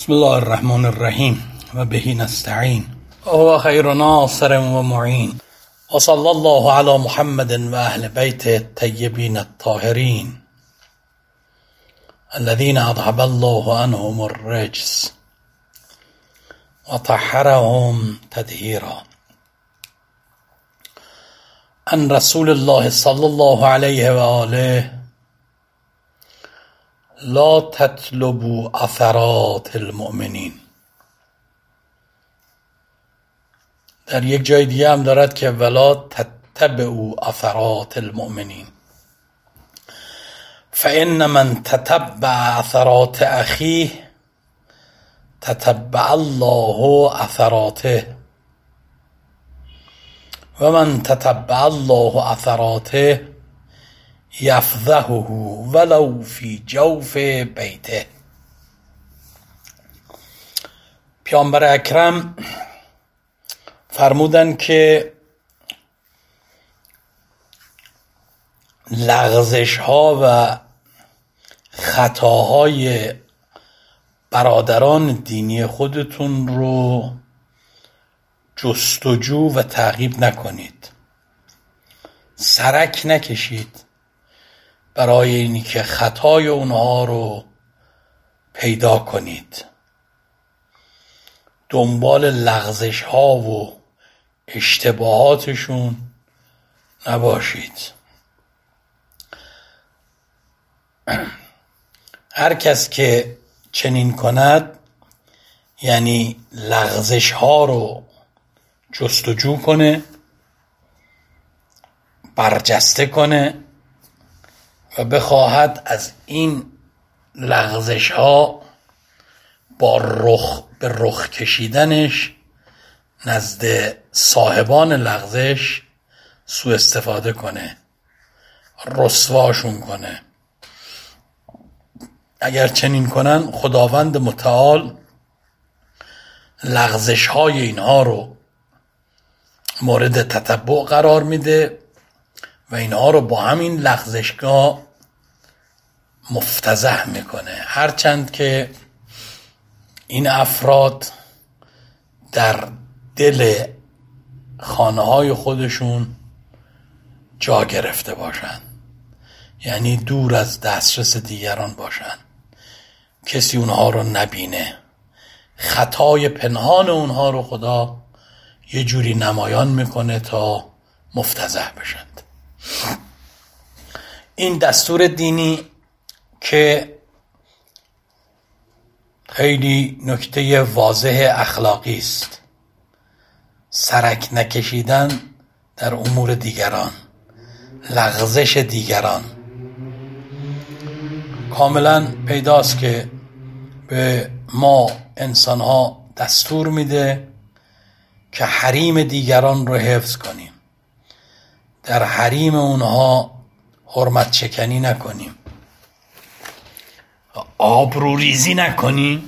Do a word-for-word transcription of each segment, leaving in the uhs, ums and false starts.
بسم الله الرحمن الرحیم و به نستعین و خیر ناصر و معین و صلی الله علی محمد و اهل بیت الطیبین الطاهرین الذين اذهب الله عنهم الرجس و طهرهم تطهیرا. عن رسول الله صلی الله علیه و آله: لا تطلبوا اثرات المؤمنین. در یک جای دیگه هم دارد که ولا تتبعوا اثرات المؤمنین فإن من تتبع اثرات اخیه تتبع الله اثراته و من تتبع الله اثراته یفضحه ولو فی جوف بیته. پیامبر اکرم فرمودن که لغزش ها و خطاهای برادران دینی خودتون رو جستجو و تعقیب نکنید، سرک نکشید برای اینی که خطای اونها رو پیدا کنید. دنبال لغزش ها و اشتباهاتشون نباشید. هر کس که چنین کند یعنی لغزش ها رو جستجو کنه، برجسته کنه و بخواهد از این لغزش ها با رخ به رخ کشیدنش نزد صاحبان لغزش سوء استفاده کنه، رسواشون کنه. اگر چنین کنن خداوند متعال لغزش های اینها رو مورد تتبع قرار میده و اینها رو با همین لغزشگاه مفتضح میکنه، هرچند که این افراد در دل خانه های خودشون جا گرفته باشن، یعنی دور از دسترس دیگران باشن، کسی اونها رو نبینه. خطای پنهان اونها رو خدا یه جوری نمایان میکنه تا مفتضح بشند. این دستور دینی که خیلی نکته واضح اخلاقی است، سرک نکشیدن در امور دیگران، لغزش دیگران. کاملا پیداست که به ما انسان ها دستور میده که حریم دیگران رو حفظ کنیم، در حریم اونها حرمت شکنی نکنیم، آبروریزی نکنیم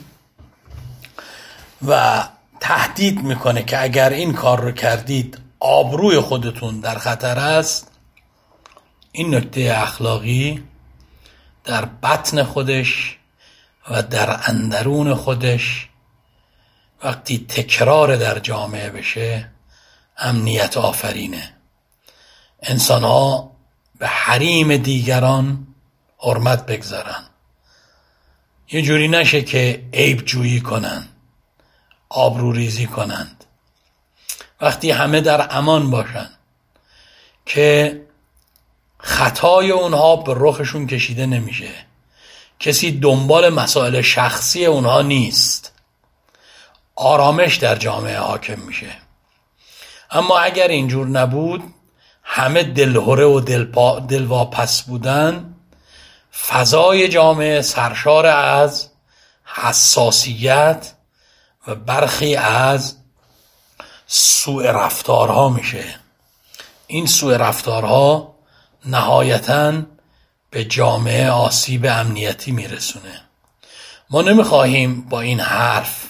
و تهدید میکنه که اگر این کار رو کردید آبروی خودتون در خطر است. این نکته اخلاقی در بطن خودش و در اندرون خودش وقتی تکرار در جامعه بشه امنیت آفرینه. انسان ها به حریم دیگران حرمت بگذارن، یه جوری نشه که عیب جویی کنن، آبرو ریزی کنند. وقتی همه در امان باشن که خطای اونها به رخشون کشیده نمیشه، کسی دنبال مسائل شخصی اونها نیست، آرامش در جامعه حاکم میشه. اما اگر اینجور نبود، همه دلهره و دلپا دلواپس بودن، فضای جامعه سرشار از حساسیت و برخی از سوء رفتارها میشه. این سوء رفتارها نهایتاً به جامعه آسیب امنیتی میرسونه. ما نمیخواهیم با این حرف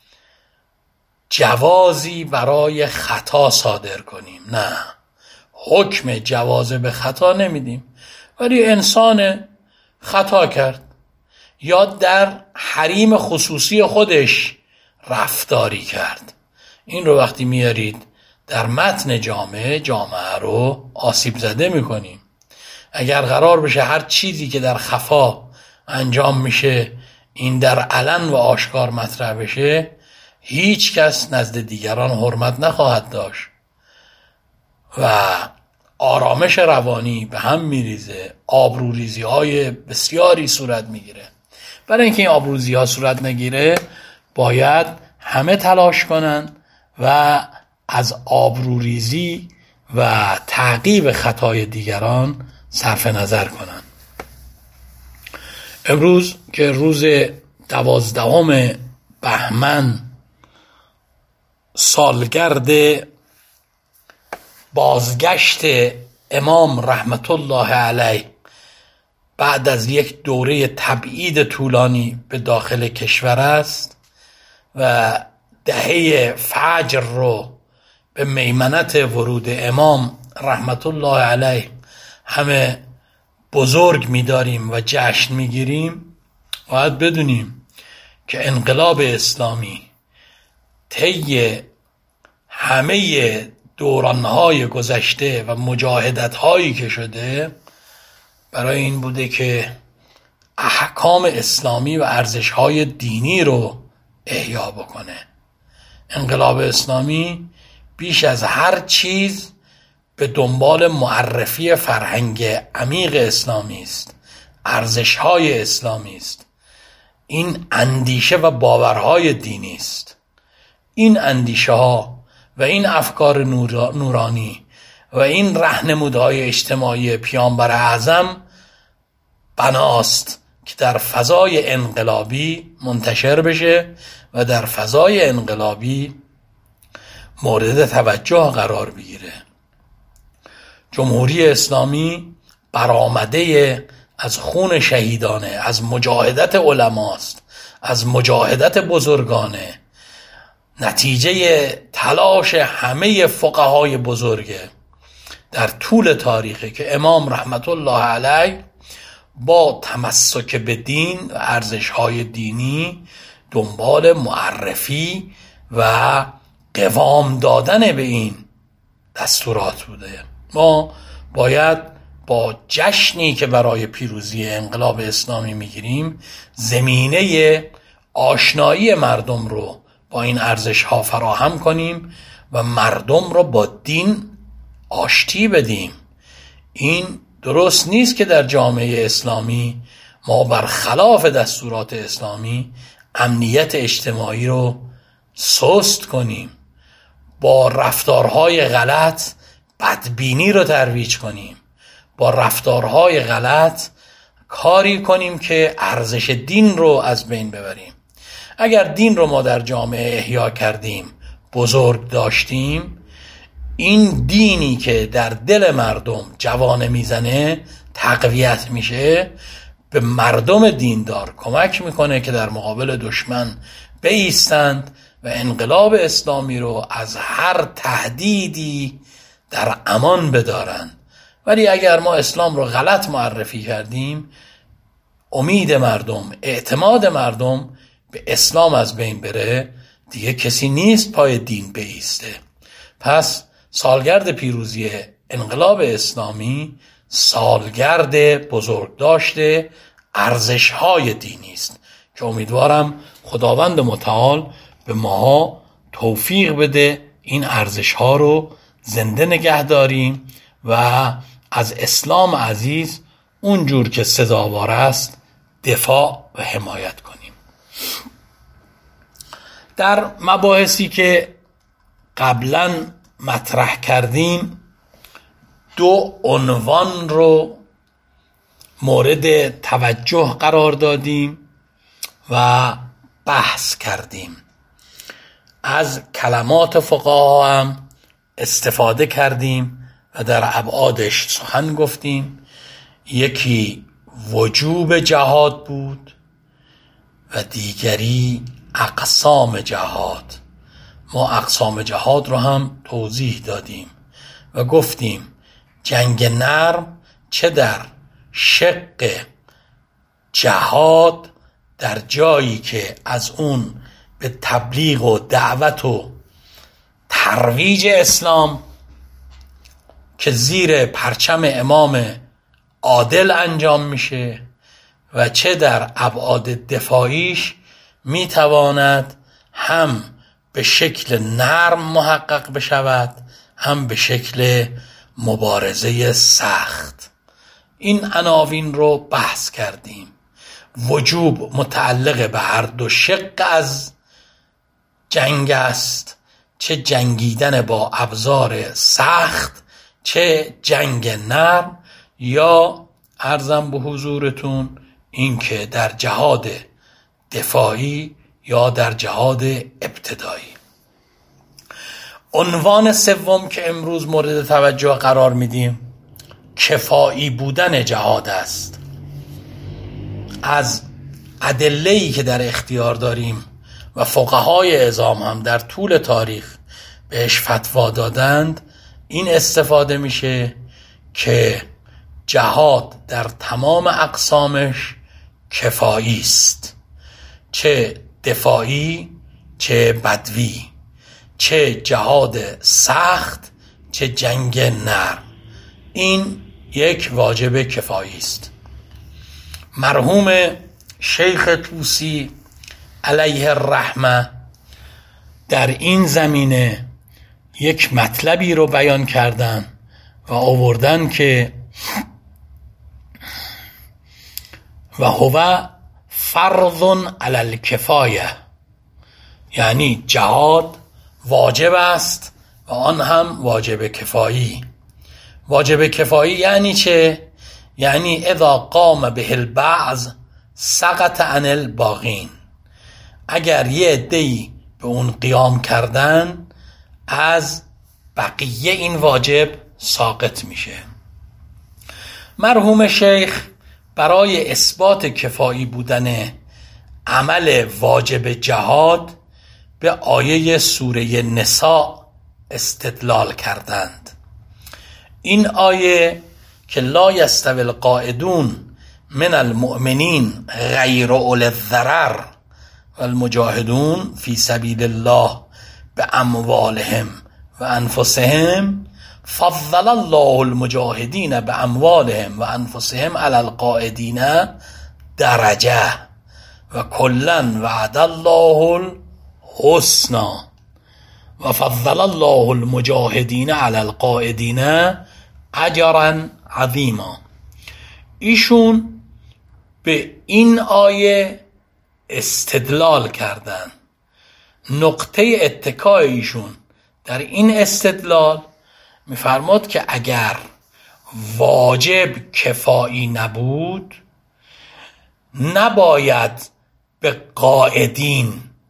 جوازی برای خطا صادر کنیم، نه، حکم جواز به خطا نمیدیم، ولی انسان خطا کرد، یا در حریم خصوصی خودش رفتاری کرد. این رو وقتی میارید در متن جامعه، جامعه رو آسیب زده میکنیم. اگر قرار بشه هر چیزی که در خفا انجام میشه این در علن و آشکار مطرح بشه، هیچ کس نزد دیگران حرمت نخواهد داشت و آرامش روانی به هم میریزه، آبروریزی های بسیاری صورت میگیره. برای اینکه این آبروریزی ها صورت نگیره باید همه تلاش کنن و از آبروریزی و تعقیب خطای دیگران صرف نظر کنن. امروز که روز دوازدهم بهمن سالگرد بازگشت امام رحمت الله علیه بعد از یک دوره تبعید طولانی به داخل کشور است و دهه فجر رو به میمنت ورود امام رحمت الله علیه همه بزرگ می‌داریم و جشن می‌گیریم، باید بدونیم که انقلاب اسلامی طی همه دوران‌های گذشته و مجاهدت‌هایی که شده برای این بوده که احکام اسلامی و ارزش‌های دینی رو احیا بکنه. انقلاب اسلامی بیش از هر چیز به دنبال معرفی فرهنگ عمیق اسلامی است، ارزش‌های اسلامی است، این اندیشه و باورهای دینی است. این اندیشه ها و این افکار نورانی و این راهنمودهای اجتماعی پیامبر اعظم بناست که در فضای انقلابی منتشر بشه و در فضای انقلابی مورد توجه قرار بگیره. جمهوری اسلامی برآمده از خون شهیدانه، از مجاهدت علماست، از مجاهدت بزرگانه، نتیجه تلاش همه فقهای بزرگه در طول تاریخه که امام رحمت الله علیه با تمسک به دین و ارزش‌های دینی دنبال معرفی و قوام دادن به این دستورات بوده. ما باید با جشنی که برای پیروزی انقلاب اسلامی میگیریم زمینه آشنایی مردم رو با این ارزش‌ها فراهم کنیم و مردم رو با دین آشتی بدیم. این درست نیست که در جامعه اسلامی ما برخلاف دستورات اسلامی امنیت اجتماعی رو سست کنیم، با رفتارهای غلط بدبینی رو ترویج کنیم، با رفتارهای غلط کاری کنیم که ارزش دین رو از بین ببریم. اگر دین رو ما در جامعه احیا کردیم، بزرگ داشتیم، این دینی که در دل مردم جوانه میزنه تقویت میشه، به مردم دیندار کمک میکنه که در مقابل دشمن بایستند و انقلاب اسلامی رو از هر تهدیدی در امان بدارند. ولی اگر ما اسلام رو غلط معرفی کردیم، امید مردم، اعتماد مردم به اسلام از بین بره، دیگه کسی نیست پای دین بایسته. پس سالگرد پیروزی انقلاب اسلامی سالگرد بزرگ داشته ارزش‌های دینی است که امیدوارم خداوند متعال به ما توفیق بده این ارزش‌ها رو زنده نگه داریم و از اسلام عزیز اونجور که سزاوار است دفاع و حمایت کنیم. در مباحثی که قبلا مطرح کردیم دو عنوان رو مورد توجه قرار دادیم و بحث کردیم. از کلمات فقها هم استفاده کردیم و در ابعادش سخن گفتیم. یکی وجوب جهاد بود و دیگری اقسام جهاد. ما اقسام جهاد رو هم توضیح دادیم و گفتیم جنگ نرم چه در شق جهاد در جایی که از اون به تبلیغ و دعوت و ترویج اسلام که زیر پرچم امام عادل انجام میشه و چه در ابعاد دفاعیش میتواند هم به شکل نرم محقق بشود هم به شکل مبارزه سخت. این عناوین رو بحث کردیم. وجوب متعلق به هر دو شق از جنگ است، چه جنگیدن با ابزار سخت چه جنگ نرم، یا عرضم به حضورتون اینکه در جهاد دفاعی یا در جهاد ابتدایی. عنوان سوم که امروز مورد توجه قرار میدیم کفایی بودن جهاد است. از ادله‌ای که در اختیار داریم و فقهای عظام هم در طول تاریخ بهش فتوا دادند این استفاده میشه که جهاد در تمام اقسامش کفایی است، چه دفاعی چه بدوی، چه جهاد سخت چه جنگ نرم. این یک واجب کفایی است. مرحوم شیخ طوسی علیه الرحمه در این زمینه یک مطلبی رو بیان کردن و آوردن که و هو فرض علی الکفایه، یعنی جهاد واجب است و آن هم واجب کفایی. واجب کفایی یعنی چه؟ یعنی اذا قام به البعض سقط عن الباقین. اگر یه عده‌ای به اون قیام کردن از بقیه این واجب ساقط میشه. مرحوم شیخ برای اثبات کفایی بودن عمل واجب جهاد به آیه سوره نساء استدلال کردند. این آیه که لا یستوی القاعدون من المؤمنین غیر اولی الضرر و المجاهدون فی سبیل الله باموالهم و انفسهم فضل الله المجاهدین باموالهم و انفسهم علی القاعدین درجه و کلا وعد الله الحسنی و فضل الله المجاهدین علی القاعدین اجرا عظیما. ایشون به این آیه استدلال کردن. نقطه اتکای ایشون در این استدلال میفرماد که اگر واجب کفایی نبود نباید به قاعدین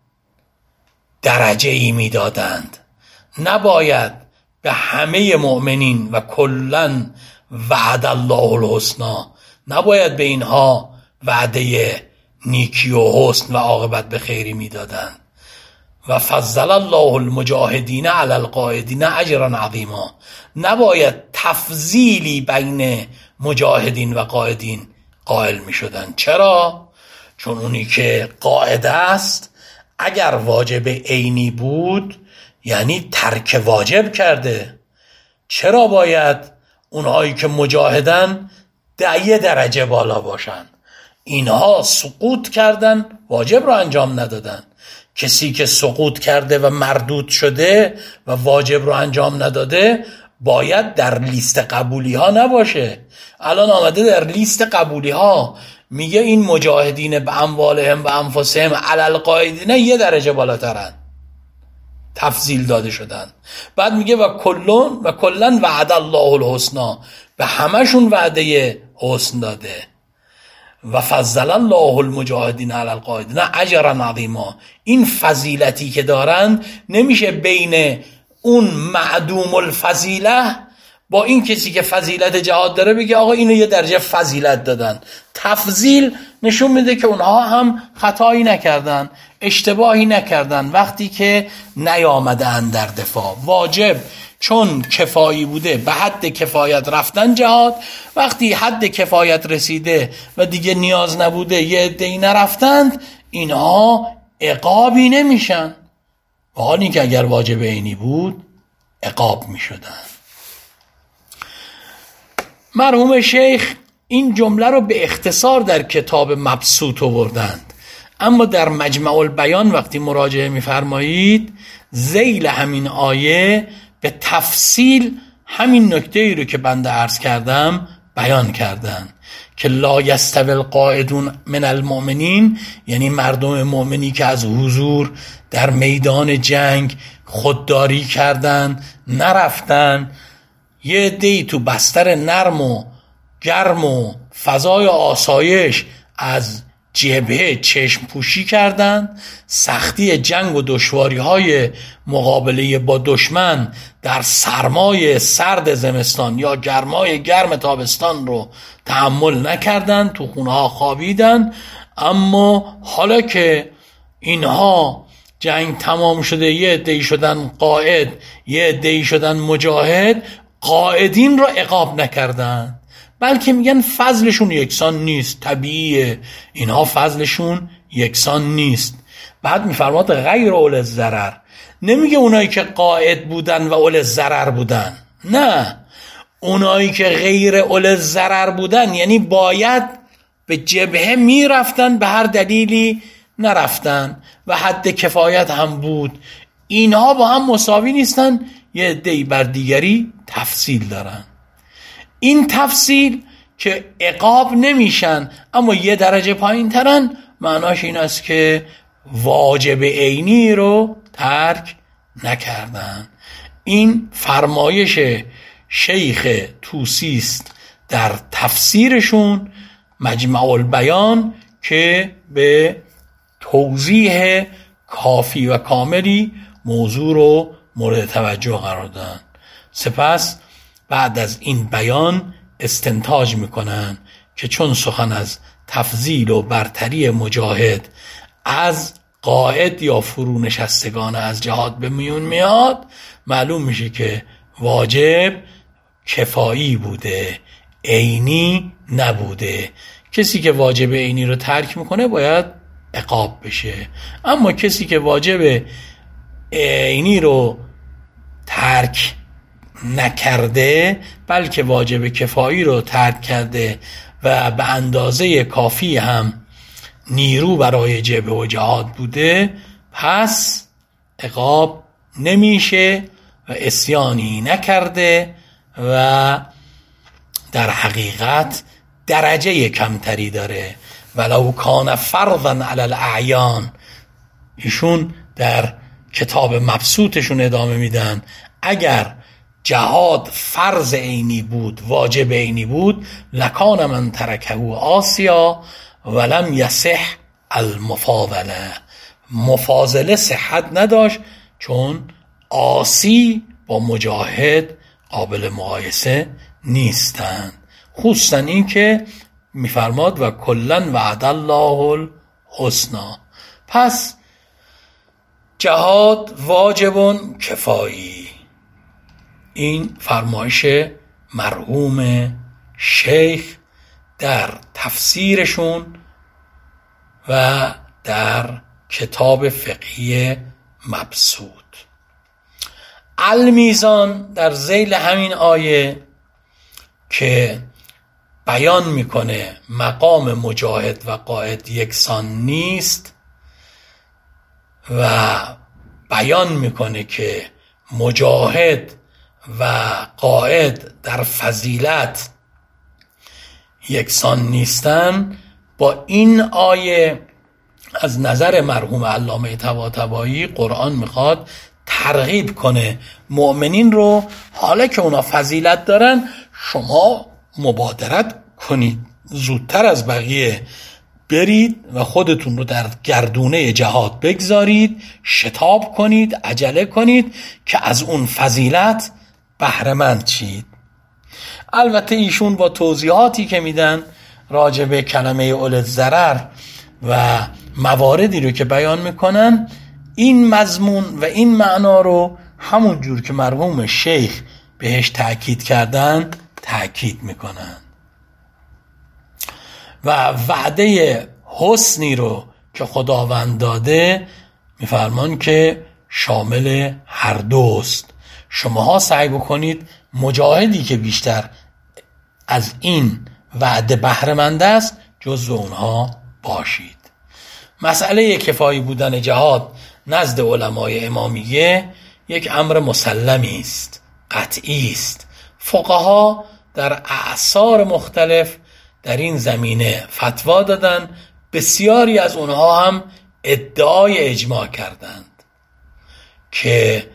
درجه ای میدادند، نباید به همه مؤمنین و کلن وعد الله الحسنی، نباید به اینها وعده نیکی و حسن و عاقبت به خیری میدادند. و فضل الله المجاهدین علی القاعدین اجرا عظیما، نباید تفضیلی بین مجاهدین و قاعدین قائل می شدن. چرا؟ چون اونی که قاعده است اگر واجب عینی بود یعنی ترک واجب کرده. چرا باید اونهایی که مجاهدن ده درجه بالا باشن؟ اینها سقوط کردن، واجب رو انجام ندادن. کسی که سقوط کرده و مردود شده و واجب رو انجام نداده باید در لیست قبولی ها نباشه. الان آمده در لیست قبولی ها میگه این مجاهدین به اموالهم و انفسهم علی القاعدین یه درجه بالاترن، تفضیل داده شدن. بعد میگه و کلون و کلن وعد الله الحسنی، به همشون وعده حسن داده. و فضل الله المجاهدین علی القاعدین اجرا عظیما. این فضیلتی که دارن نمیشه بین اون معدوم الفضیله با این کسی که فضیلت جهاد داره بگه آقا اینو یه درجه فضیلت دادن. تفضیل نشون میده که اونها هم خطایی نکردن، اشتباهی نکردن وقتی که نیامدن در دفاع. واجب چون کفایی بوده به حد کفایت رفتن جهاد، وقتی حد کفایت رسیده و دیگه نیاز نبوده یه عده‌ای نرفتند، اینها عقابی نمیشن، و حالی که اگر واجب عینی بود عقاب میشدن. مرحوم شیخ این جمله رو به اختصار در کتاب مبسوط آوردند، اما در مجمع البیان وقتی مراجعه می‌فرمایید ذیل همین آیه به تفصیل همین نکته‌ای رو که بنده عرض کردم بیان کردن که لا یستوی القاعدون من المؤمنین، یعنی مردم مؤمنی که از حضور در میدان جنگ خودداری کردن نرفتن، یه عده‌ای تو بستر نرم و گرم و فضای آسایش از جبهه چشم پوشی کردند، سختی جنگ و دشواری های مقابله با دشمن در سرمای سرد زمستان یا گرمای گرم تابستان رو تحمل نکردند، تو خونه ها خوابیدن. اما حالا که اینها جنگ تمام شده، یه عده‌ای شدن قائد، یه عده‌ای شدن مجاهد، قائدین رو عقاب نکردند، بلکه میگن فضلشون یکسان نیست، طبیعیه اینها فضلشون یکسان نیست. بعد میفرماد غیر اول الضرر، نمیگه اونایی که قائد بودن و اول الضرر بودن، نه، اونایی که غیر اول الضرر بودن یعنی باید به جبهه میرفتن، به هر دلیلی نرفتن و حد کفایت هم بود، اینها با هم مساوی نیستن، یه عده‌ای بر دیگری تفصیل دارن. این تفصیل که عقاب نمیشن اما یه درجه پایین ترن، معناش این است که واجب عینی رو ترک نکردن. این فرمایش شیخ طوسی است در تفسیرشون مجمع البیان که به توضیح کافی و کاملی موضوع رو مورد توجه قرار دادن. سپس بعد از این بیان استنتاج میکنن که چون سخن از تفضیل و برتری مجاهد از قائد یا فرونشستگان از جهاد به میون میاد، معلوم میشه که واجب کفایی بوده، عینی نبوده. کسی که واجب عینی رو ترک میکنه باید عقاب بشه، اما کسی که واجب عینی رو ترک نکرده بلکه واجب کفایی رو ترک کرده و به اندازه کافی هم نیرو برای جبهه و جهاد بوده، پس عقاب نمیشه و عصیانی نکرده و در حقیقت درجه کمتری داره. ولو کان فرضا علی الاعیان، ایشون در کتاب مبسوطشون ادامه میدن اگر جهاد فرض عینی بود، واجب عینی بود، لکان من ترکه آسیا ولم یصح المفاضله، مفاضله صحت نداشت چون آسی با مجاهد قابل مقایسه نیستند. خصوصا این که میفرماد و کلن وعد الله الحسنا. پس جهاد واجبون کفایی، این فرمایش مرحوم شیخ در تفسیرشون و در کتاب فقهی مبسوط. المیزان در ذیل همین آیه که بیان میکنه مقام مجاهد و قائد یکسان نیست و بیان میکنه که مجاهد و قائد در فضیلت یکسان نیستن، با این آیه از نظر مرحوم علامه طباطبایی قرآن میخواد ترغیب کنه مؤمنین رو، حالا که اونا فضیلت دارن شما مبادرت کنید، زودتر از بقیه برید و خودتون رو در گردونه جهاد بگذارید، شتاب کنید، عجله کنید که از اون فضیلت بهره مند شید. البته ایشون با توضیحاتی که میدن راجع به کلمه اول الضرر و مواردی رو که بیان میکنن، این مضمون و این معنا رو همون جور که مرحوم شیخ بهش تأکید کردن تأکید میکنن و وعده حسنی رو که خداوند داده میفرمان که شامل هر دوست. شماها سعی بکنید مجاهدی که بیشتر از این وعده بهره مند است جزو اونها باشید. مسئله کفایی بودن جهاد نزد علمای امامیه یک امر مسلمی است، قطعی است. فقها در اعصار مختلف در این زمینه فتوا دادن، بسیاری از اونها هم ادعای اجماع کردند که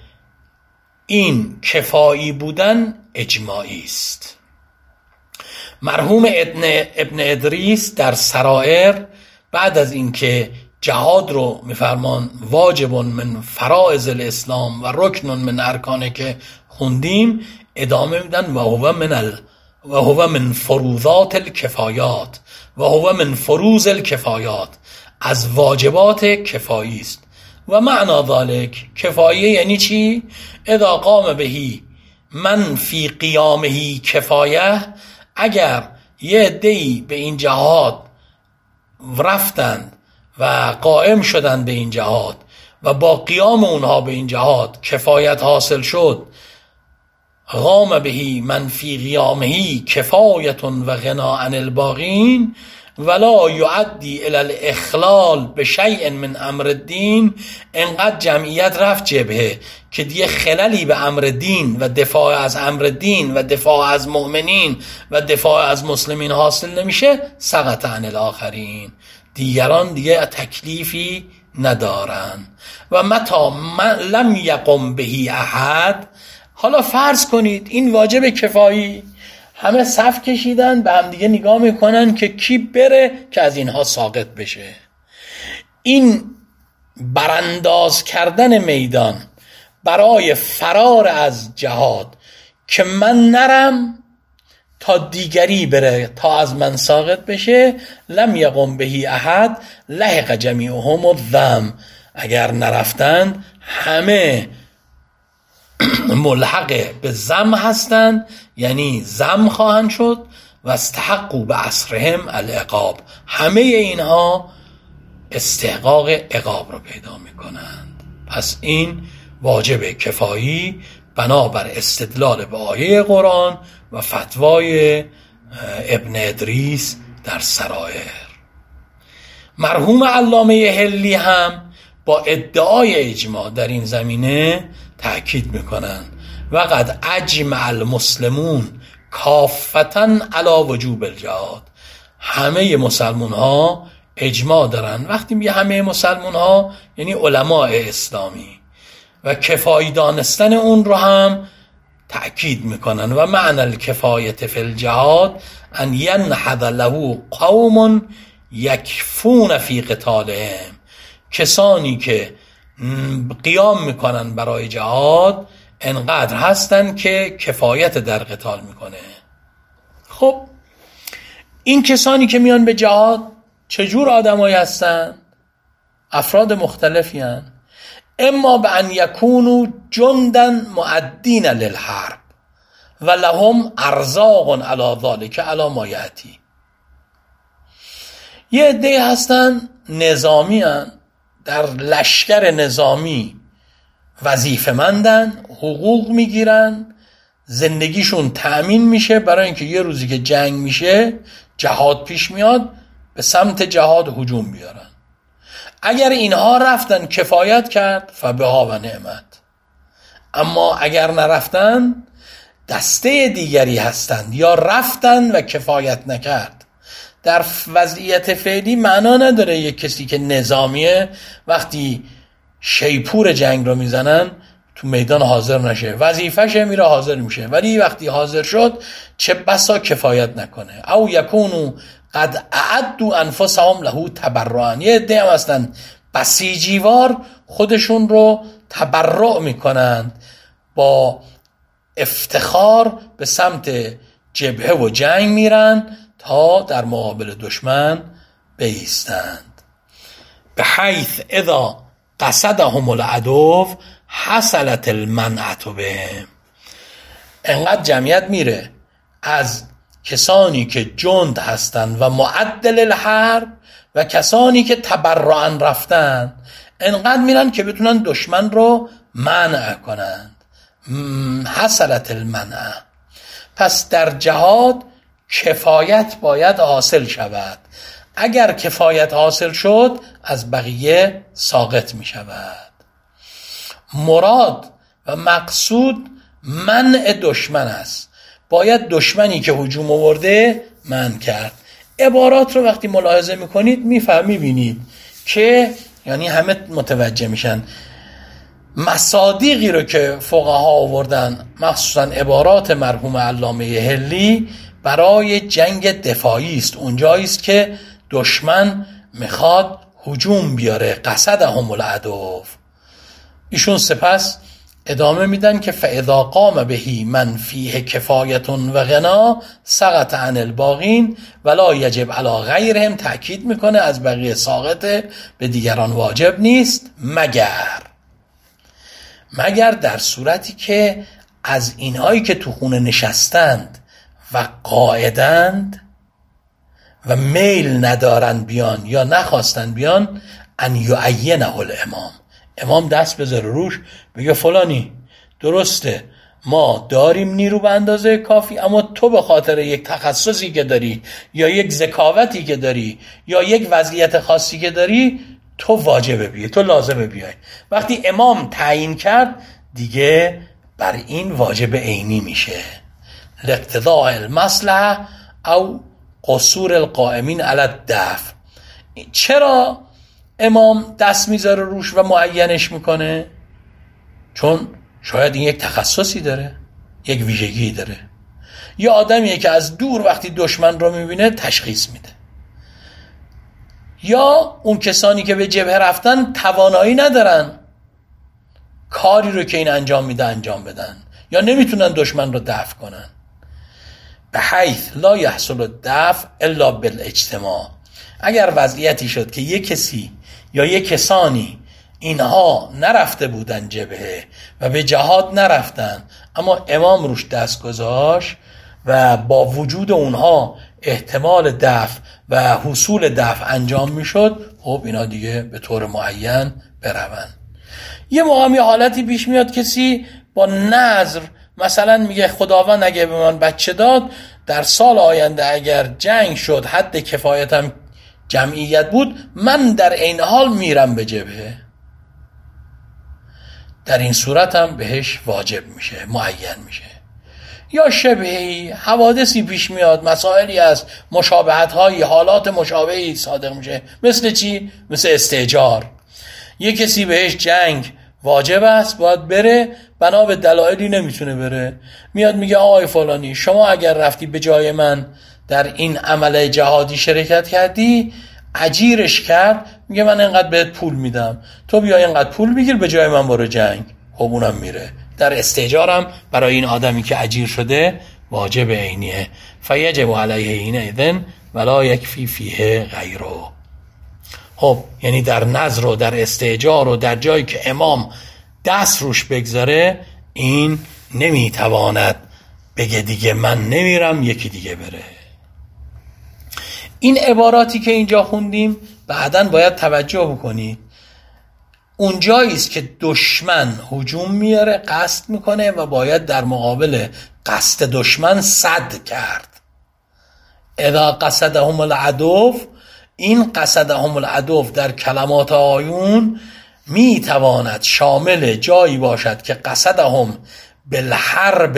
این کفایی بودن اجماعی است. مرحوم ابن, ابن ادریس در سرائر بعد از اینکه جهاد رو میفرمان واجب من فرائض الاسلام و رکن من ارکانه که خوندیم، ادامه میدن و هو من ال و هو من فروضات الکفایات و هو من فروض الکفایات، از واجبات کفایی است. و معنا ذالک، کفایه یعنی چی؟ اذا قام بهی من فی قیامه کفایه، اگر یه عده‌ای به این جهاد رفتند و قائم شدند به این جهاد و با قیام اونها به این جهاد کفایت حاصل شد، قام بهی من فی قیامه کفایت و غنا عن الباقین ولا یعدی الی الاخلال بشیء من امر الدین، انقدر جمعیت رفت جبهه که دیگه خللی به امر دین و دفاع از امر دین و دفاع از مؤمنین و دفاع از مسلمین حاصل نمیشه، سقط عن الاخرین، دیگران دیگه تکلیفی ندارن. و متا لم یقم بهی احد، حالا فرض کنید این واجب کفایی، همه صف کشیدن به هم دیگه نگاه میکنن که کی بره که از اینها ساقط بشه. این برانداز کردن میدان برای فرار از جهاد که من نرم تا دیگری بره تا از من ساقط بشه، لم یقم بهی احد لحق جمیعهم الذم، اگر نرفتند همه ملحق به ذم هستند، یعنی ذم خواهند شد و استحقوا به اسرهم العقاب، همه اینها استحقاق عقاب رو پیدا میکنند. پس این واجب کفایی بنابر استدلال به آیه قرآن و فتوای ابن ادریس در سرائر. مرحوم علامه حلی هم با ادعای اجماع در این زمینه تأکید میکنن و قد اجمع المسلمون کافتن علی وجوب الجهاد، همه مسلمون ها اجماع دارن. وقتی میگه همه مسلمون ها یعنی علماء اسلامی، و کفایی دانستن اون رو هم تأکید میکنن. و معنی الکفایت فی الجهاد ان ینحد له قوم یکفون فی قتالهم، کسانی که قیام میکنن برای جهاد انقدر هستن که کفایت در قتال میکنه. خب این کسانی که میان به جهاد چجور آدمایی هستن؟ افراد مختلفی هستن. اما به ان یکونوا جندا معدین للحرب و لهم ارزاق علی ذلک علی ما یاتی، یه عده هستن نظامی هستن، در لشکر نظامی وظیفه‌مندن، حقوق میگیرن، زندگیشون تأمین میشه برای اینکه یه روزی که جنگ میشه، جهاد پیش میاد، به سمت جهاد هجوم بیارن. اگر اینها رفتن کفایت کرد فبها و نعمت، اما اگر نرفتن دسته دیگری هستند یا رفتن و کفایت نکرد. در وضعیت فعلی معنا نداره یک کسی که نظامیه وقتی شیپور جنگ رو میزنن تو میدان حاضر نشه، وظیفه‌شه میره حاضر میشه، ولی وقتی حاضر شد چه بسا کفایت نکنه. او یکونو قد اعدوا انفسهم له تبرعا، یه عده هم هستن بسیجیوار خودشون رو تبرع میکنند، با افتخار به سمت جبهه و جنگ میرن تا در مقابل دشمن بایستند. به حیث اذا قصدهم العدو، حصلت المنعت بهم. انقدر جمعیت میره از کسانی که جند هستند و معدل الحرب و کسانی که تبرعا رفتن، انقدر میرن که بتونن دشمن رو منع کنند. حصلت المنع. پس در جهاد کفایت باید حاصل شود. اگر کفایت حاصل شد از بقیه ساقط می شود. مراد و مقصود منع دشمن است. باید دشمنی که هجوم آورده منع کرد. عبارات رو وقتی ملاحظه میکنید میفهمی بینید که یعنی همه متوجه میشن مصادیقی رو که فقها آوردن، مخصوصا عبارات مرحوم علامه حلی، برای جنگ دفاعی است. اونجایی است که دشمن میخواد هجوم بیاره، قصدهم العدو. ایشون سپس ادامه میدن که فاذا قام بهی من فیه کفایت و غنا سقط عن الباقین ولا یجب علی غیرهم. تأکید میکنه از بقیه ساقطه، به دیگران واجب نیست، مگر مگر در صورتی که از اینهایی که تو خونه نشستند و قاعدند و میل ندارن بیان یا نخواستن بیان، ان یعینه الامام، امام دست بذاره روش بگه فلانی درسته ما داریم نیرو به اندازه کافی، اما تو به خاطر یک تخصصی که داری یا یک ذکاوتی که داری یا یک وضعیت خاصی که داری، تو واجبه بیای، تو لازمه بیای. وقتی امام تعیین کرد دیگه بر این واجب عینی میشه. لاقتضاء المصلحه او قصور القائمین علی الدفع. چرا امام دست میذاره روش و معینش میکنه؟ چون شاید این یک تخصصی داره، یک ویژگی داره، یا آدمیه که از دور وقتی دشمن رو میبینه تشخیص میده، یا اون کسانی که به جبهه رفتن توانایی ندارن کاری رو که این انجام میده انجام بدن، یا نمیتونن دشمن رو دفع کنن. به حیث لا یحصل الدفع الا بالاجتماع. اگر وضعیتی شد که یک کسی یا یک کسانی اینها نرفته بودن جبهه و به جهاد نرفتن، اما امام روش دست گذاشت و با وجود اونها احتمال دفع و حصول دفع انجام میشد، خب اینا دیگه به طور معین برون. یه موقع یه حالتی پیش میاد کسی با نظر مثلا میگه خداوند اگه به من بچه داد، در سال آینده اگر جنگ شد حد کفایتم جمعیت بود، من در این حال میرم به جبهه. در این صورت هم بهش واجب میشه، معین میشه. یا شبهی حوادثی پیش میاد، مسائلی از مشابهت های حالات مشابهی صادق میشه. مثل چی؟ مثل استئجار. یک کسی بهش جنگ واجب است، باید بره، بنا به دلایلی نمیتونه بره، میاد میگه آقای فلانی شما اگر رفتی به جای من در این عمل جهادی شرکت کردی، اجیرش کرد، میگه من اینقدر بهت پول میدم، تو بیا اینقدر پول بگیر به جای من برو جنگ. خب اونم میره. در استئجارم برای این آدمی که اجیر شده واجب عینیه. فیجب علیه اینئذ ولا یکفی فیه غیره. خب یعنی در نذر و در استئجار و در جایی که امام دست روش بگذاره، این نمیتواند بگه دیگه من نمیرم یکی دیگه بره. این عباراتی که اینجا خوندیم بعداً باید توجه بکنید. اونجایی است که دشمن هجوم میاره، قصد میکنه و باید در مقابل قصد دشمن صد کرد. اذا قصدهم العدو، این قصدهم العدو در کلمات آیون میتواند شامل جایی باشد که قصدهم بالحرب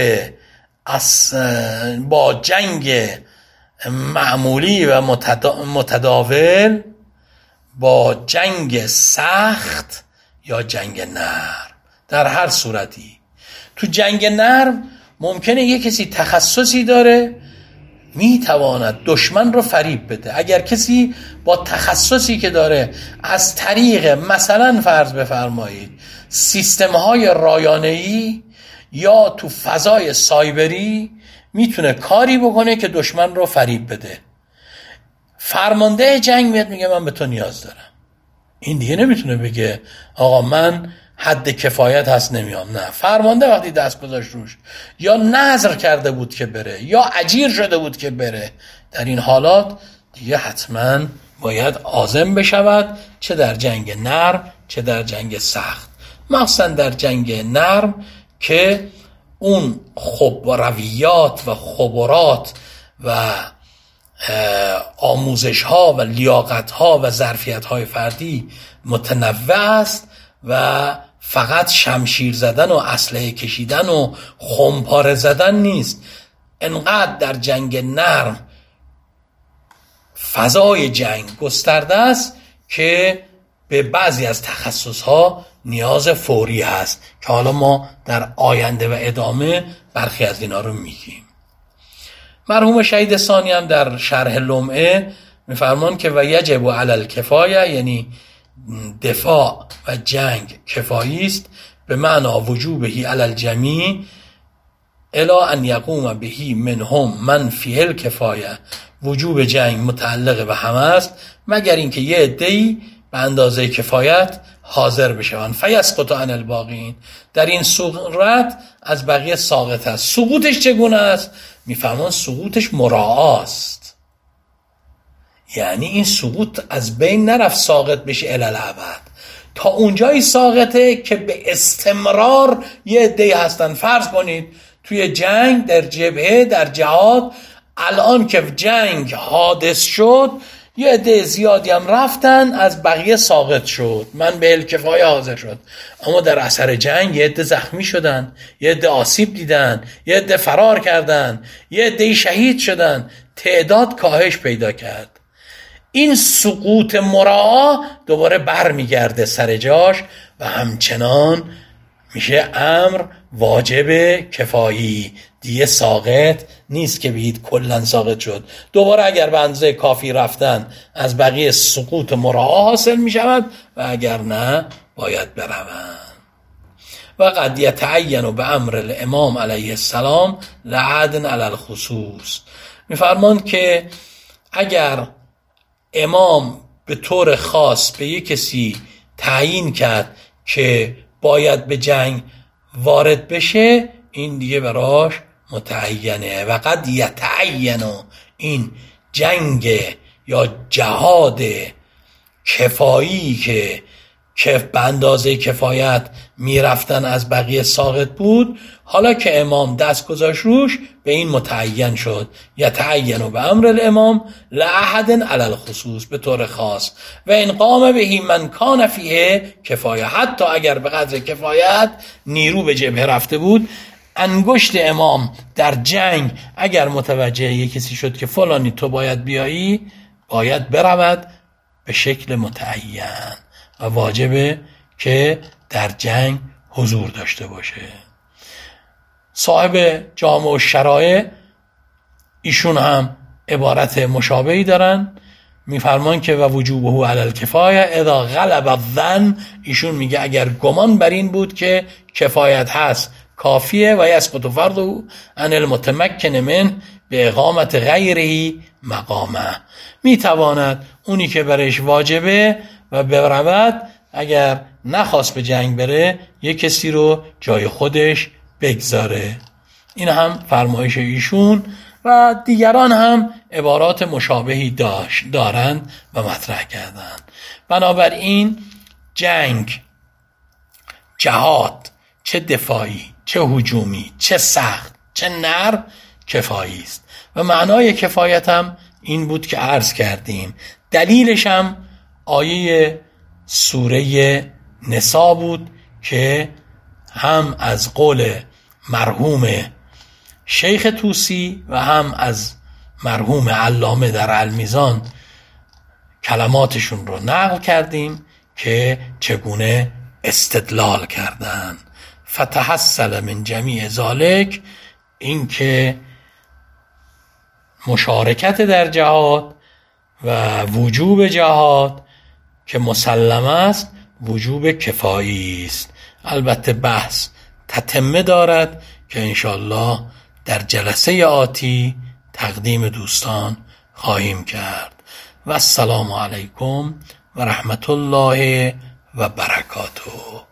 با جنگ معمولی و متداول، با جنگ سخت یا جنگ نرم. در هر صورتی تو جنگ نرم ممکنه یک کسی تخصصی داره، میتواند دشمن رو فریب بده. اگر کسی با تخصصی که داره از طریق مثلا فرض بفرمایید سیستم های رایانه‌ای یا تو فضای سایبری میتونه کاری بکنه که دشمن رو فریب بده، فرمانده جنگ میاد میگه من به تو نیاز دارم، این دیگه نمیتونه بگه آقا من حد کفایت هست نمیام. نه، فرمانده وقتی دست گذاشت روش یا نذر کرده بود که بره یا اجیر شده بود که بره، در این حالات دیگه حتما باید عازم بشود، چه در جنگ نرم چه در جنگ سخت. مخصوصا در جنگ نرم که اون خب رویات و خبرات و آموزش ها و لیاقت ها و ظرفیت های فردی متنوع است و فقط شمشیر زدن و اسلحه کشیدن و خمپاره زدن نیست. انقدر در جنگ نرم فضای جنگ گسترده است که به بعضی از تخصص ها نیاز فوری هست که حالا ما در آینده و ادامه برخی از اینا رو میگیم. مرحوم شهید ثانی هم در شرح لمعه میفرمان که و یجب علی الکفایه، یعنی دفاع و جنگ کفایی است، به معنا وجوبهی علی الجمیع الا ان یقوم بهی منهم من فیه الکفایه. وجوب جنگ متعلق به همه است مگر اینکه یه عده‌ای به اندازه کفایت حاضر بشوند. فیسقط عن الباقین، در این صورت از بقیه ساقط است. سقوطش چگونه است؟ میفهمن سقوطش مراعاست، یعنی این سقوط از بین نرفت ساقط بشه الالعبد، تا اونجایی ساقطه که به استمرار یه عده‌ای هستن. فرض کنید توی جنگ در جبهه در جهاد الان که جنگ حادث شد یه عده زیادی هم رفتن، از بقیه ساقط شد، من به الکفایه حاضر شد، اما در اثر جنگ یه عده زخمی شدن، یه عده آسیب دیدن، یه عده فرار کردن، یه عده شهید شدن، تعداد کاهش پیدا کرد. این سقوط مراعا دوباره بر میگرده سر جاش و همچنان میشه امر واجب کفایی، دیگه ساقط نیست که بگید کلن ساقط شد. دوباره اگر به اندازه کافی رفتن از بقیه سقوط مراعا حاصل میشود و اگر نه باید بروند. و قد یتعین به امر الامام علیه السلام لعدن علی الخصوص، میفرمان که اگر امام به طور خاص به یک کسی تعیین کرد که باید به جنگ وارد بشه، این دیگه براش متعینه. و قد یتعین، این جنگ یا جهاد کفایی که که به اندازه کفایت میرفتن از بقیه ساقط بود، حالا که امام دست گذاشت روش به این متعین شد. یتعین به امر الامام لأحد علی الخصوص، به طور خاص. و این قام بهی من کان فیه کفایه، حتی اگر به قدر کفایت نیرو به جبهه رفته بود، انگشت امام در جنگ اگر متوجه یک کسی شد که فلانی تو باید بیایی، باید برود به شکل متعین و واجبه که در جنگ حضور داشته باشه. صاحب جامع الشرایع ایشون هم عبارت مشابهی دارن، میفرمان که و وجوبه علی الکفایه اذا غلب الظن، ایشون میگه اگر گمان بر این بود که کفایت هست کافیه و یسقط فرضه عن المتمکن من به اقامت غیره مقامه، میتواند اونی که برش واجبه و برود اگر نخواست به جنگ بره یک کسی رو جای خودش بگذاره. این هم فرمایش ایشون و دیگران هم عبارات مشابهی داشت دارند و مطرح کردند. بنابراین جنگ، جهاد، چه دفاعی چه هجومی چه سخت چه نرم کفایی است و معنای کفایت هم این بود که عرض کردیم. دلیلش هم آیه سوره نساء بود که هم از قول مرحوم شیخ طوسی و هم از مرحوم علامه در المیزان کلماتشون رو نقل کردیم که چگونه استدلال کردن. فتحصل من جمیع ذالک، این که مشارکت در جهاد و وجوب جهاد که مسلم است وجوب کفایی است. البته بحث تتمه دارد که انشالله در جلسه آتی تقدیم دوستان خواهیم کرد. و السلام علیکم و رحمت الله و برکاته.